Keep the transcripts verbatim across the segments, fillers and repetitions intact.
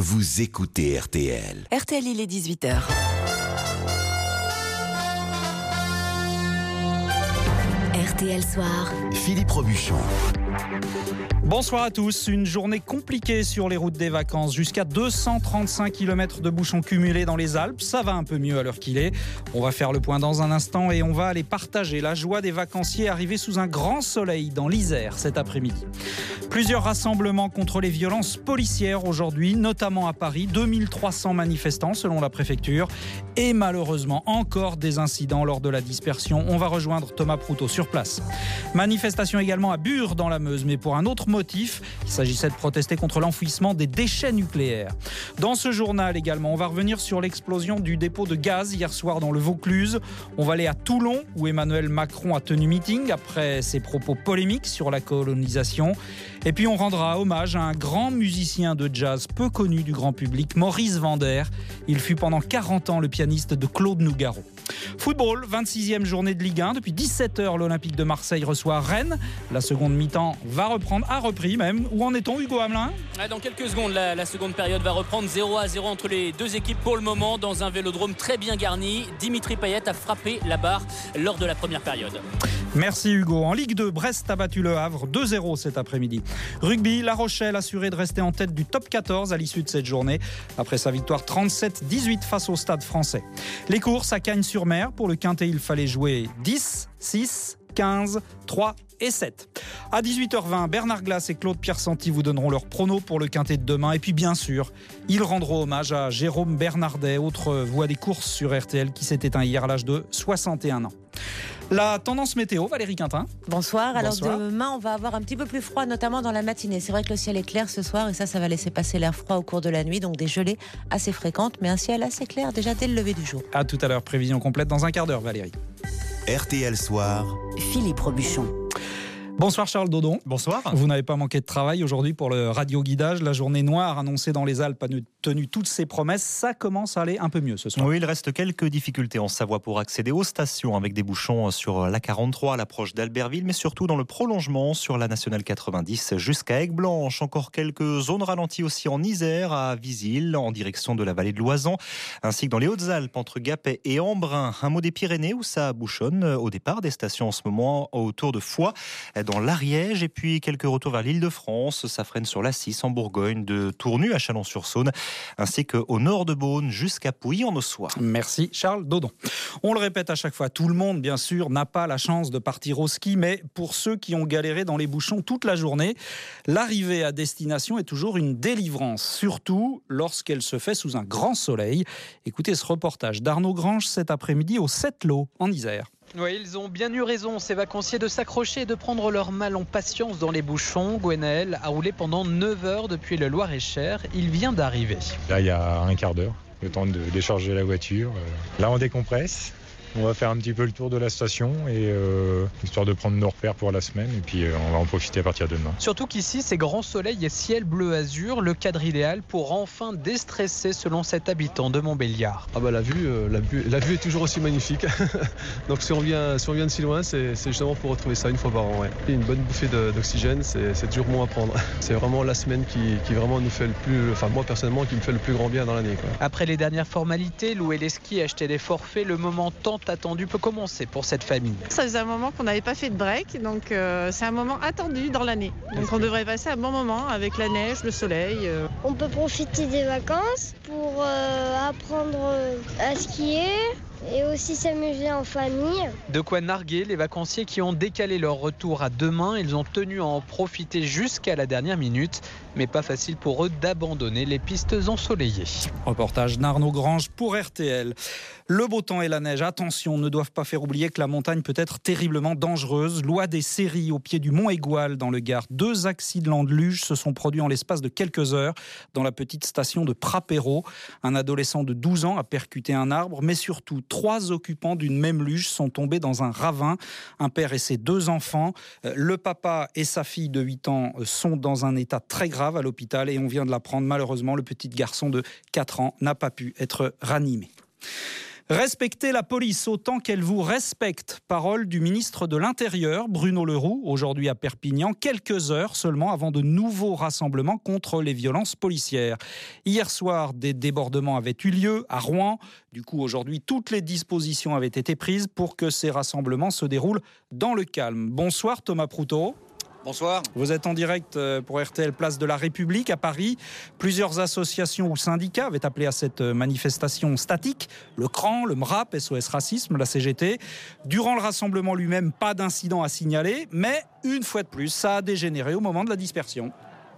vous écoutez R T L. R T L, il est dix-huit heures. R T L Soir. Philippe Robuchon. Bonsoir à tous. Une journée compliquée sur les routes des vacances. Jusqu'à deux cent trente-cinq kilomètres de bouchons cumulés dans les Alpes. Ça va un peu mieux à l'heure qu'il est. On va faire le point dans un instant et on va aller partager la joie des vacanciers arrivés sous un grand soleil dans l'Isère cet après-midi. Plusieurs rassemblements contre les violences policières aujourd'hui, notamment à Paris. deux mille trois cents manifestants selon la préfecture. Et malheureusement, encore des incidents lors de la dispersion. On va rejoindre Thomas Proutot sur place. Manifestation également à Bure dans la Meuse, mais pour un autre motif. Il s'agissait de protester contre l'enfouissement des déchets nucléaires. Dans ce journal également, on va revenir sur l'explosion du dépôt de gaz hier soir dans le Vaucluse. On va aller à Toulon où Emmanuel Macron a tenu meeting après ses propos polémiques sur la colonisation. Et puis on rendra hommage à un grand musicien de jazz peu connu du grand public, Maurice Vander. Il fut pendant quarante ans le pianiste de Claude Nougaro. Football, vingt-sixième journée de Ligue un. Depuis dix-sept heures, l'Olympique de Marseille reçoit Rennes. La seconde mi-temps va reprendre, a repris même. Où en est-on, Hugo Hamelin ? Dans quelques secondes, la, la seconde période va reprendre zéro à zéro entre les deux équipes pour le moment dans un vélodrome très bien garni. Dimitri Payet a frappé la barre lors de la première période. Merci Hugo. En Ligue deux, Brest a battu le Havre deux zéro cet après-midi. Rugby, La Rochelle assuré de rester en tête du top quatorze à l'issue de cette journée après sa victoire trente-sept dix-huit face au Stade français. Les courses à Cagnes-sur-Mer. Pour le Quintet, il fallait jouer dix, six, quinze, trois et sept. À dix-huit heures vingt, Bernard Glass et Claude Pierre-Santi vous donneront leurs pronos pour le Quintet de demain. Et puis bien sûr, ils rendront hommage à Jérôme Bernardet, autre voix des courses sur R T L qui s'est éteint hier à l'âge de soixante et un ans. La tendance météo, Valérie Quintin. Bonsoir. Alors Bonsoir. Demain, on va avoir un petit peu plus froid, notamment dans la matinée. C'est vrai que le ciel est clair ce soir et ça, ça va laisser passer l'air froid au cours de la nuit. Donc des gelées assez fréquentes, mais un ciel assez clair déjà dès le lever du jour. À tout à l'heure, prévision complète dans un quart d'heure, Valérie. R T L Soir. Philippe Robuchon. Bonsoir Charles Dodon. Bonsoir. Vous n'avez pas manqué de travail aujourd'hui pour le radio-guidage. La journée noire annoncée dans les Alpes a tenu toutes ses promesses. Ça commence à aller un peu mieux ce soir. Oui, il reste quelques difficultés en Savoie pour accéder aux stations avec des bouchons sur la quarante-trois à l'approche d'Albertville, mais surtout dans le prolongement sur la nationale quatre-vingt-dix jusqu'à Aigueblanche. Encore quelques zones ralenties aussi en Isère, à Visil, en direction de la vallée de l'Oisan, ainsi que dans les Hautes-Alpes entre Gap et Embrun. Un mot des Pyrénées où ça bouchonne au départ des stations en ce moment autour de Foix, dans l'Ariège, et puis quelques retours vers l'Île-de-France. Ça freine sur l'A six en Bourgogne, de Tournu à Chalon-sur-Saône, ainsi qu'au nord de Beaune jusqu'à Pouilly en Ossois. Merci Charles Dodon. On le répète à chaque fois, tout le monde bien sûr n'a pas la chance de partir au ski, mais pour ceux qui ont galéré dans les bouchons toute la journée, l'arrivée à destination est toujours une délivrance, surtout lorsqu'elle se fait sous un grand soleil. Écoutez ce reportage d'Arnaud Grange cet après-midi au Sept-Lô en Isère. Oui, ils ont bien eu raison, ces vacanciers, de s'accrocher et de prendre leur mal en patience dans les bouchons. Gwenaël a roulé pendant neuf heures depuis le Loir-et-Cher. Il vient d'arriver. Là, il y a un quart d'heure, le temps de décharger la voiture. Là, on décompresse. On va faire un petit peu le tour de la station, et euh, histoire de prendre nos repères pour la semaine, et puis euh, on va en profiter à partir de demain. Surtout qu'ici, c'est grand soleil et ciel bleu-azur, le cadre idéal pour enfin déstresser selon cet habitant de Montbéliard. Ah bah la vue, euh, la vue, la vue est toujours aussi magnifique. Donc si on vient, si on vient de si loin, c'est, c'est justement pour retrouver ça une fois par an. Ouais. Une bonne bouffée de, d'oxygène, c'est, c'est toujours bon à prendre. C'est vraiment la semaine qui, qui vraiment nous fait le plus, enfin moi personnellement, qui me fait le plus grand bien dans l'année, quoi. Après les dernières formalités, louer les skis, acheter des forfaits, le moment tant attendu peut commencer pour cette famille. Ça faisait un moment qu'on n'avait pas fait de break, donc euh, c'est un moment attendu dans l'année. Donc on devrait passer un bon moment avec la neige, le soleil. Euh. On peut profiter des vacances pour euh, apprendre à skier et aussi s'amuser en famille. De quoi narguer les vacanciers qui ont décalé leur retour à demain. Ils ont tenu à en profiter jusqu'à la dernière minute, mais pas facile pour eux d'abandonner les pistes ensoleillées. Reportage d'Arnaud Grange pour R T L. Le beau temps et la neige, attention, ne doivent pas faire oublier que la montagne peut être terriblement dangereuse. Loi des séries au pied du Mont Aigual dans le Gard. Deux accidents de luge se sont produits en l'espace de quelques heures dans la petite station de Prapéro. Un adolescent de douze ans a percuté un arbre, mais surtout trois occupants d'une même luge sont tombés dans un ravin. Un père et ses deux enfants. Le papa et sa fille de huit ans sont dans un état très grave à l'hôpital et on vient de l'apprendre. Malheureusement, le petit garçon de quatre ans n'a pas pu être ranimé. Respectez la police autant qu'elle vous respecte. Parole du ministre de l'Intérieur, Bruno Le Roux, aujourd'hui à Perpignan, quelques heures seulement avant de nouveaux rassemblements contre les violences policières. Hier soir, des débordements avaient eu lieu à Rouen. Du coup, aujourd'hui, toutes les dispositions avaient été prises pour que ces rassemblements se déroulent dans le calme. Bonsoir Thomas Proutot. Bonsoir. Vous êtes en direct pour R T L Place de la République à Paris. Plusieurs associations ou syndicats avaient appelé à cette manifestation statique. Le C R A N, le M R A P, S O S Racisme, la C G T. Durant le rassemblement lui-même, pas d'incident à signaler. Mais une fois de plus, ça a dégénéré au moment de la dispersion.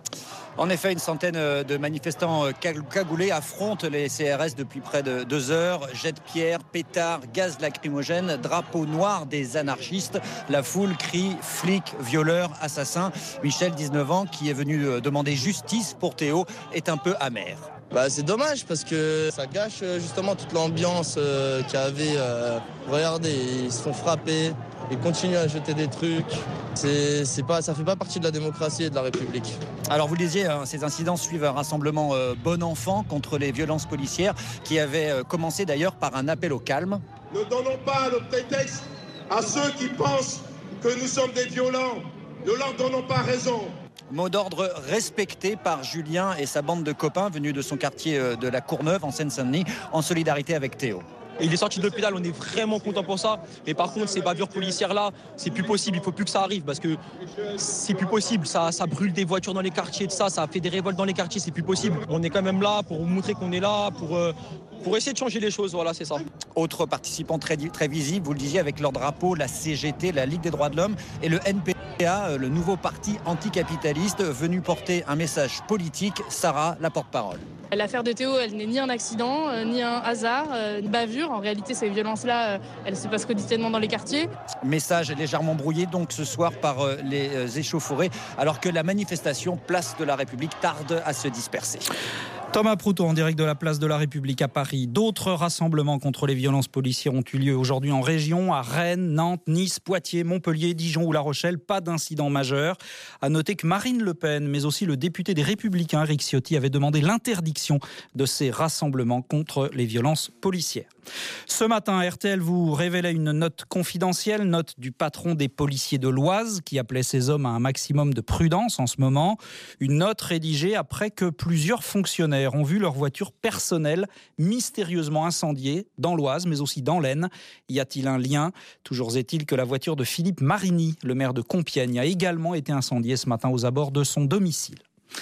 En effet, une centaine de manifestants cagoulés affrontent les C R S depuis près de deux heures. Jettent pierres, pétards, gaz lacrymogène, drapeau noir des anarchistes. La foule crie flics, violeurs, assassins. Michel, dix-neuf ans, qui est venu demander justice pour Théo, est un peu amer. Bah, c'est dommage parce que ça gâche justement toute l'ambiance euh, qu'il y avait. Euh, regardez, ils se font frapper, ils continuent à jeter des trucs. C'est, c'est pas, ça fait pas partie de la démocratie et de la République. Alors vous le disiez, hein, ces incidents suivent un rassemblement euh, bon enfant contre les violences policières qui avait euh, commencé d'ailleurs par un appel au calme. Ne donnons pas le prétexte à ceux qui pensent que nous sommes des violents. Ne leur donnons pas raison. Mot d'ordre respecté par Julien et sa bande de copains venus de son quartier de la Courneuve en Seine-Saint-Denis en solidarité avec Théo. Il est sorti de l'hôpital, on est vraiment content pour ça. Mais par contre, ces bavures policières-là, c'est plus possible. Il ne faut plus que ça arrive parce que c'est plus possible. Ça, ça brûle des voitures dans les quartiers, de ça, ça fait des révoltes dans les quartiers, c'est plus possible. On est quand même là pour montrer qu'on est là, pour, euh, pour essayer de changer les choses. Voilà, c'est ça. Autres participants très, très visibles, vous le disiez, avec leur drapeau, la C G T, la Ligue des droits de l'homme et le N P A, le nouveau parti anticapitaliste, venu porter un message politique. Sarah, la porte-parole. L'affaire de Théo, elle n'est ni un accident, euh, ni un hasard, euh, ni bavure. En réalité, ces violences-là, euh, elles se passent quotidiennement dans les quartiers. Message légèrement brouillé donc ce soir par euh, les euh, échauffourées, alors que la manifestation Place de la République tarde à se disperser. Thomas Proutot en direct de la Place de la République à Paris. D'autres rassemblements contre les violences policières ont eu lieu aujourd'hui en région, à Rennes, Nantes, Nice, Poitiers, Montpellier, Dijon ou La Rochelle. Pas d'incident majeur. À noter que Marine Le Pen, mais aussi le député des Républicains, Éric Ciotti, avait demandé l'interdiction de ces rassemblements contre les violences policières. Ce matin, R T L vous révélait une note confidentielle, note du patron des policiers de l'Oise, qui appelait ses hommes à un maximum de prudence en ce moment. Une note rédigée après que plusieurs fonctionnaires ont vu leur voiture personnelle mystérieusement incendiée dans l'Oise, mais aussi dans l'Aisne. Y a-t-il un lien ? Toujours est-il que la voiture de Philippe Marigny, le maire de Compiègne, a également été incendiée ce matin aux abords de son domicile.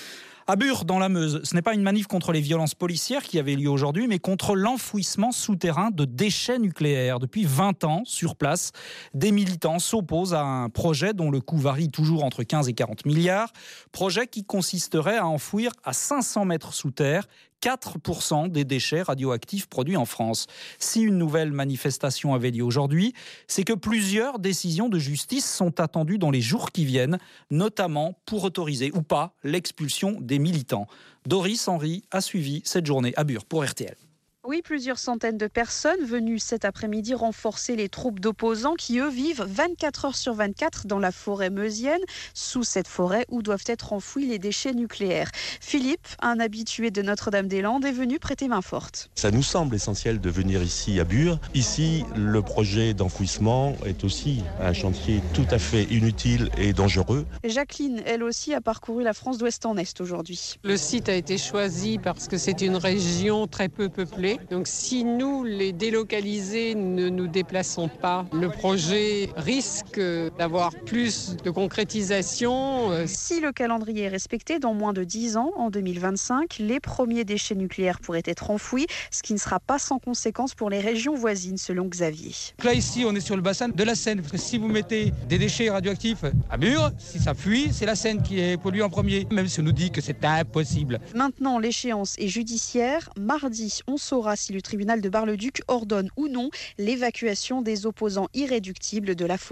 À Bure, dans la Meuse, ce n'est pas une manif contre les violences policières qui avait lieu aujourd'hui, mais contre l'enfouissement souterrain de déchets nucléaires. Depuis vingt ans, sur place, des militants s'opposent à un projet dont le coût varie toujours entre quinze et quarante milliards. Projet qui consisterait à enfouir à cinq cents mètres sous terre quatre pour cent des déchets radioactifs produits en France. Si une nouvelle manifestation avait lieu aujourd'hui, c'est que plusieurs décisions de justice sont attendues dans les jours qui viennent, notamment pour autoriser ou pas l'expulsion des militants. Doris Henry a suivi cette journée à Bure pour R T L. Oui, plusieurs centaines de personnes venues cet après-midi renforcer les troupes d'opposants qui, eux, vivent vingt-quatre heures sur vingt-quatre dans la forêt meusienne, sous cette forêt où doivent être enfouis les déchets nucléaires. Philippe, un habitué de Notre-Dame-des-Landes, est venu prêter main forte. Ça nous semble essentiel de venir ici à Bure. Ici, le projet d'enfouissement est aussi un chantier tout à fait inutile et dangereux. Jacqueline, elle aussi, a parcouru la France d'ouest en est aujourd'hui. Le site a été choisi parce que c'est une région très peu peuplée. Donc si nous, les délocalisés, ne nous déplaçons pas, le projet risque d'avoir plus de concrétisation. Si le calendrier est respecté, dans moins de dix ans, en deux mille vingt-cinq, les premiers déchets nucléaires pourraient être enfouis, ce qui ne sera pas sans conséquence pour les régions voisines, selon Xavier. Là, ici, on est sur le bassin de la Seine, parce que si vous mettez des déchets radioactifs à Bure, si ça fuit, c'est la Seine qui est polluée en premier, même si on nous dit que c'est impossible. Maintenant, l'échéance est judiciaire. Mardi, on saura si le tribunal de Bar-le-Duc ordonne ou non l'évacuation des opposants irréductibles de la forêt.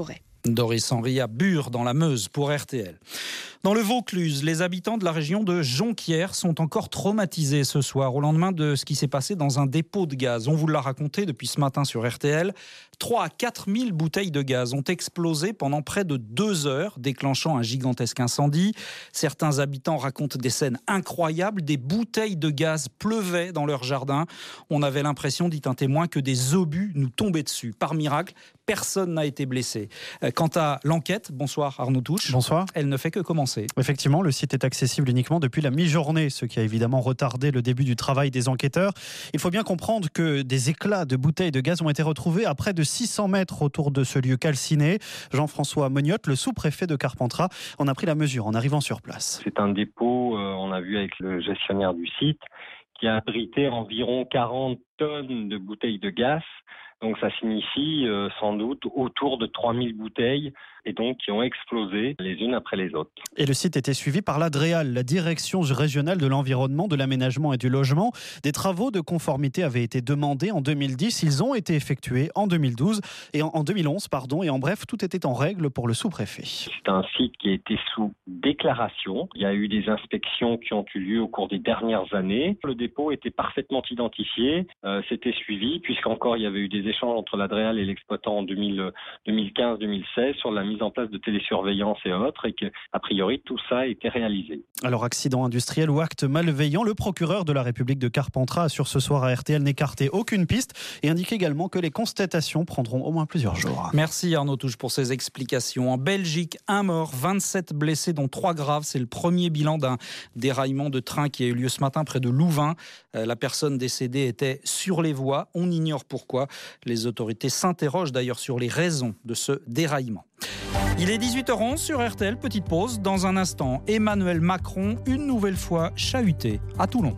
Doris Henry à Bure, dans la Meuse, pour R T L. Dans le Vaucluse, les habitants de la région de Jonquière sont encore traumatisés ce soir au lendemain de ce qui s'est passé dans un dépôt de gaz. On vous l'a raconté depuis ce matin sur R T L. trois à quatre mille bouteilles de gaz ont explosé pendant près de deux heures, déclenchant un gigantesque incendie. Certains habitants racontent des scènes incroyables. Des bouteilles de gaz pleuvaient dans leur jardin. On avait l'impression, dit un témoin, que des obus nous tombaient dessus. Par miracle, personne n'a été blessé. Quant à l'enquête, bonsoir Arnaud Touche. Bonsoir. Elle ne fait que commencer. Effectivement, le site est accessible uniquement depuis la mi-journée, ce qui a évidemment retardé le début du travail des enquêteurs. Il faut bien comprendre que des éclats de bouteilles de gaz ont été retrouvés à près de six cents mètres autour de ce lieu calciné. Jean-François Mognotte, le sous-préfet de Carpentras, en a pris la mesure en arrivant sur place. C'est un dépôt, euh, on a vu avec le gestionnaire du site, qui a abrité environ quarante tonnes de bouteilles de gaz. Donc ça signifie euh, sans doute autour de trois mille bouteilles et donc qui ont explosé les unes après les autres. Et le site était suivi par l'A D R E A L, la Direction régionale de l'environnement, de l'aménagement et du logement. Des travaux de conformité avaient été demandés en deux mille dix, ils ont été effectués en deux mille douze et en, en deux mille onze, pardon, et en bref, tout était en règle pour le sous-préfet. C'est un site qui a été sous déclaration. Il y a eu des inspections qui ont eu lieu au cours des dernières années. Le dépôt était parfaitement identifié, euh, c'était suivi puisqu'encore il y avait eu des échanges entre l'A D R E A L et l'exploitant en deux mille quinze deux mille seize sur la mise en place de télésurveillance et autres, et qu'a priori tout ça a été réalisé. Alors accident industriel ou acte malveillant, le procureur de la République de Carpentras assure ce soir à R T L n'écarter aucune piste et indique également que les constatations prendront au moins plusieurs jours. Merci Arnaud Touche pour ces explications. En Belgique, un mort, vingt-sept blessés dont trois graves. C'est le premier bilan d'un déraillement de train qui a eu lieu ce matin près de Louvain. La personne décédée était sur les voies, on ignore pourquoi. Les autorités s'interrogent d'ailleurs sur les raisons de ce déraillement. Il est dix-huit heures onze sur R T L, petite pause. Dans un instant, Emmanuel Macron, une nouvelle fois chahuté à Toulon.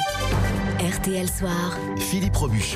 R T L Soir. Philippe Robuchon.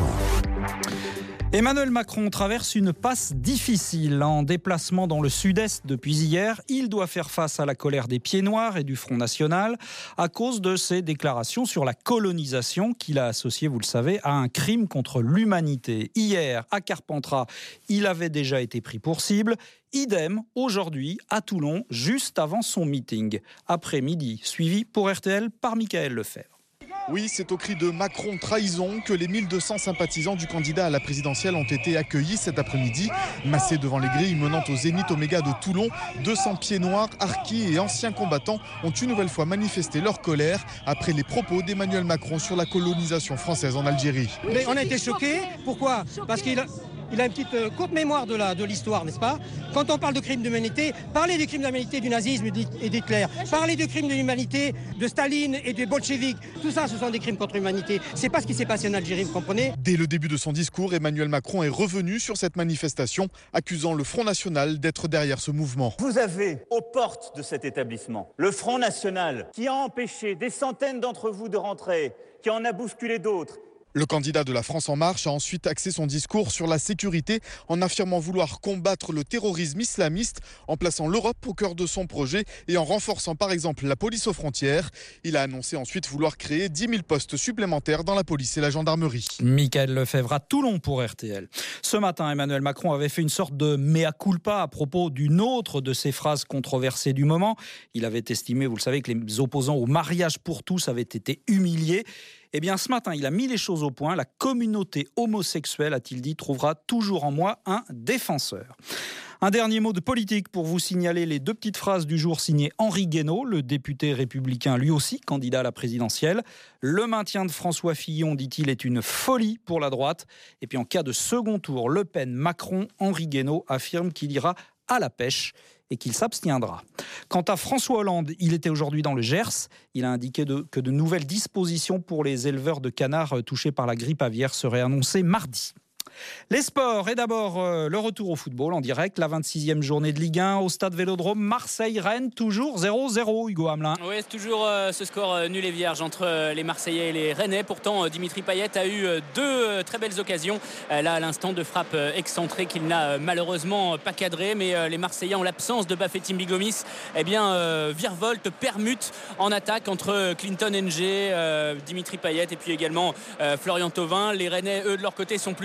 Emmanuel Macron traverse une passe difficile en déplacement dans le sud-est depuis hier. Il doit faire face à la colère des Pieds Noirs et du Front National à cause de ses déclarations sur la colonisation qu'il a associées, vous le savez, à un crime contre l'humanité. Hier, à Carpentras, il avait déjà été pris pour cible. Idem, aujourd'hui, à Toulon, juste avant son meeting. Après-midi, suivi pour R T L par Mickaël Lefebvre. Oui, c'est au cri de Macron trahison que les mille deux cents sympathisants du candidat à la présidentielle ont été accueillis cet après-midi. Massés devant les grilles menant au Zénith Oméga de Toulon, deux cents pieds noirs, harkis et anciens combattants ont une nouvelle fois manifesté leur colère après les propos d'Emmanuel Macron sur la colonisation française en Algérie. Mais on a été choqués. Pourquoi ? Parce qu'il a... Il a une petite euh, courte mémoire de, la, de l'histoire, n'est-ce pas ? Quand on parle de crimes d'humanité, parlez des crimes d'humanité du nazisme et d'Hitler. Parlez des crimes d'humanité de Staline et des bolcheviks. Tout ça, ce sont des crimes contre l'humanité. C'est pas ce qui s'est passé en Algérie, vous comprenez ? Dès le début de son discours, Emmanuel Macron est revenu sur cette manifestation, accusant le Front National d'être derrière ce mouvement. Vous avez aux portes de cet établissement le Front National qui a empêché des centaines d'entre vous de rentrer, qui en a bousculé d'autres. Le candidat de la France En Marche a ensuite axé son discours sur la sécurité en affirmant vouloir combattre le terrorisme islamiste en plaçant l'Europe au cœur de son projet et en renforçant par exemple la police aux frontières. Il a annoncé ensuite vouloir créer dix mille postes supplémentaires dans la police et la gendarmerie. Mickaël Lefebvre à Toulon pour R T L. Ce matin, Emmanuel Macron avait fait une sorte de mea culpa à propos d'une autre de ses phrases controversées du moment. Il avait estimé, vous le savez, que les opposants au mariage pour tous avaient été humiliés. Eh bien, ce matin, il a mis les choses au point. La communauté homosexuelle, a-t-il dit, trouvera toujours en moi un défenseur. Un dernier mot de politique pour vous signaler les deux petites phrases du jour signées Henri Guénaud, le député républicain lui aussi, candidat à la présidentielle. Le maintien de François Fillon, dit-il, est une folie pour la droite. Et puis en cas de second tour, Le Pen-Macron, Henri Guénaud affirme qu'il ira à la pêche et qu'il s'abstiendra. Quant à François Hollande, il était aujourd'hui dans le Gers. Il a indiqué de, que de nouvelles dispositions pour les éleveurs de canards touchés par la grippe aviaire seraient annoncées mardi. Les sports, et d'abord euh, le retour au football en direct, la vingt-sixième journée de Ligue un au stade Vélodrome, Marseille-Rennes, toujours zéro zéro, Hugo Hamelin. Oui, c'est toujours euh, ce score euh, nul et vierge entre euh, les Marseillais et les Rennais. Pourtant, euh, Dimitri Payet a eu euh, deux euh, très belles occasions, euh, là à l'instant de frappe euh, excentrée qu'il n'a euh, malheureusement euh, pas cadré, mais euh, les Marseillais, en l'absence de Bafétim Bigomis, eh bien, euh, virevoltent, permutent en attaque entre euh, Clinton Ng, euh, Dimitri Payet et puis également euh, Florian Thauvin. Les Rennais, eux, de leur côté, sont plutôt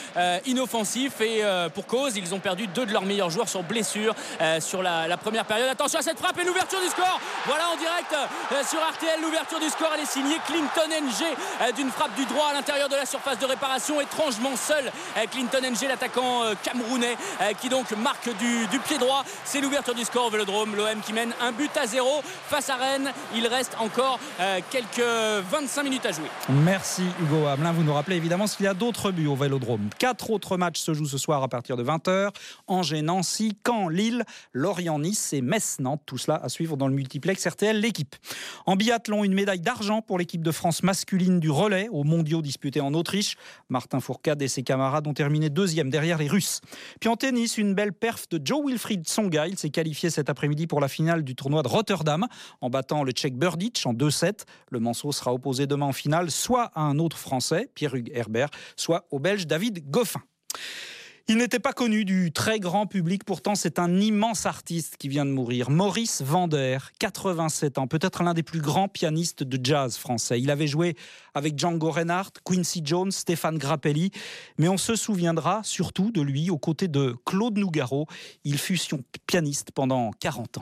euh, inoffensif et euh, pour cause, ils ont perdu deux de leurs meilleurs joueurs sur blessure euh, sur la, la première période. Attention à cette frappe et l'ouverture du score. Voilà en direct euh, sur R T L, l'ouverture du score, elle est signée Clinton N G euh, d'une frappe du droit à l'intérieur de la surface de réparation. Étrangement seul euh, Clinton N G, l'attaquant euh, camerounais euh, qui donc marque du, du pied droit. C'est l'ouverture du score au Vélodrome. L'O M qui mène un but à zéro face à Rennes. Il reste encore euh, quelques vingt-cinq minutes à jouer. Merci Hugo Hamelin. Vous nous rappelez évidemment qu'il y a d'autres buts au Vélodrome. Quatre autres matchs se jouent ce soir à partir de vingt heures. Angers, Nancy, Caen, Lille, Lorient, Nice et Metz, Nantes. Tout cela à suivre dans le multiplex R T L, l'équipe. En biathlon, une médaille d'argent pour l'équipe de France masculine du relais aux mondiaux disputés en Autriche. Martin Fourcade et ses camarades ont terminé deuxième derrière les Russes. Puis en tennis, une belle perf de Jo-Wilfried Tsonga. Il s'est qualifié cet après-midi pour la finale du tournoi de Rotterdam en battant le Tchèque Berdych en deux sept. Le Manceau sera opposé demain en finale soit à un autre Français, Pierre-Hugues Herbert, soit au Belge David Goffin. Il n'était pas connu du très grand public, pourtant c'est un immense artiste qui vient de mourir. Maurice Vander, quatre-vingt-sept ans, peut-être l'un des plus grands pianistes de jazz français. Il avait joué avec Django Reinhardt, Quincy Jones, Stéphane Grappelli, mais on se souviendra surtout de lui aux côtés de Claude Nougaro. Il fut son pianiste pendant quarante ans.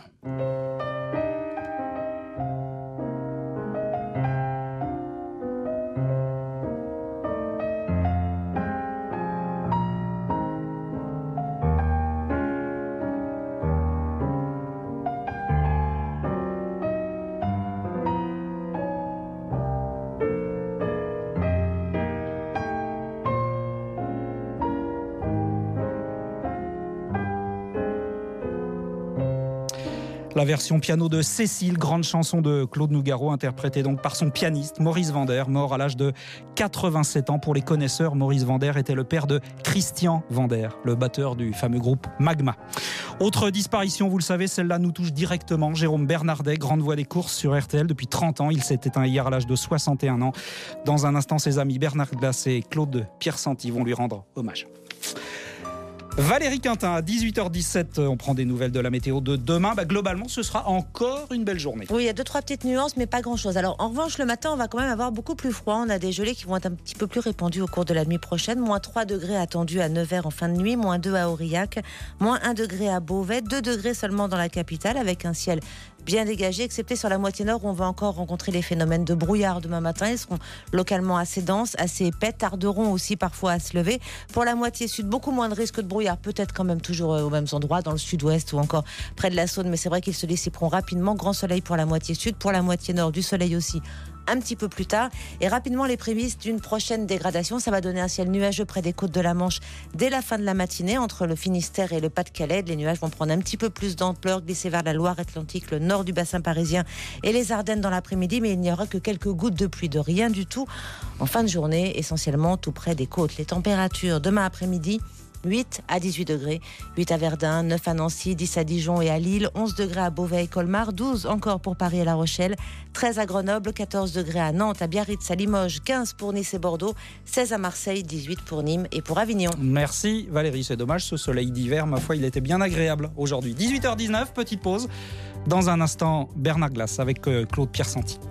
La version piano de Cécile, grande chanson de Claude Nougaro, interprétée donc par son pianiste Maurice Vander, mort à l'âge de quatre-vingt-sept ans. Pour les connaisseurs, Maurice Vander était le père de Christian Vander, le batteur du fameux groupe Magma. Autre disparition, vous le savez, celle-là nous touche directement. Jérôme Bernardet, grande voix des courses sur R T L depuis trente ans. Il s'est éteint hier à l'âge de soixante et un ans. Dans un instant, ses amis Bernard Glass et Claude Pierre-Santi vont lui rendre hommage. Valérie Quintin, à dix-huit heures dix-sept, on prend des nouvelles de la météo de demain. Bah, globalement, ce sera encore une belle journée. Oui, il y a deux, trois petites nuances, mais pas grand-chose. Alors, en revanche, le matin, on va quand même avoir beaucoup plus froid. On a des gelées qui vont être un petit peu plus répandues au cours de la nuit prochaine. moins trois degrés attendus à Nevers en fin de nuit, moins deux à Aurillac, moins un degré à Beauvais, deux degrés seulement dans la capitale, avec un ciel bien dégagé, excepté sur la moitié nord où on va encore rencontrer les phénomènes de brouillard demain matin. Ils seront localement assez denses, assez épais, tarderont aussi parfois à se lever. Pour la moitié sud, beaucoup moins de risque de brouillard, peut-être quand même toujours aux mêmes endroits, dans le sud-ouest ou encore près de la Saône, mais c'est vrai qu'ils se dissiperont rapidement. Grand soleil pour la moitié sud, pour la moitié nord, du soleil aussi un petit peu plus tard, et rapidement les prémices d'une prochaine dégradation. Ça va donner un ciel nuageux près des côtes de la Manche dès la fin de la matinée, entre le Finistère et le Pas-de-Calais. Les nuages vont prendre un petit peu plus d'ampleur, glisser vers la Loire-Atlantique, le nord du bassin parisien et les Ardennes dans l'après-midi, mais il n'y aura que quelques gouttes de pluie, de rien du tout en fin de journée, essentiellement tout près des côtes. Les températures demain après-midi, huit à dix-huit degrés, huit à Verdun, neuf à Nancy, dix à Dijon et à Lille, onze degrés à Beauvais et Colmar, douze encore pour Paris et La Rochelle, treize à Grenoble, quatorze degrés à Nantes, à Biarritz, à Limoges, quinze pour Nice et Bordeaux, seize à Marseille, dix-huit pour Nîmes et pour Avignon. Merci Valérie, c'est dommage, ce soleil d'hiver, ma foi, il était bien agréable aujourd'hui. dix-huit heures dix-neuf, petite pause. Dans un instant, Bernard Glass avec Claude Pierre-Santi.